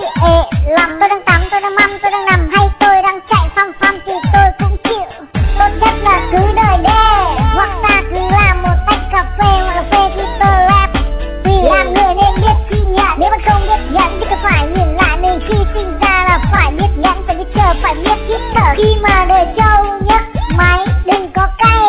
ê làm. Tôi đang tắm, tôi đang măm, tôi đang nằm hay tôi đang chạy phăm phăm thì tôi cũng chịu. Tốt nhất là cứ đợi đê, hoặc ta cứ làm một tách cà phê hoặc cà phê khi tôi rap. Vì làm người nên biết khi nhận, nếu bạn không biết nhận thì cứ phải nhìn lại mình khi sinh ra là phải biết nhẫn, phải biết chờ, phải biết hít thở. Khi mà đời trâu nhấc máy đừng có cay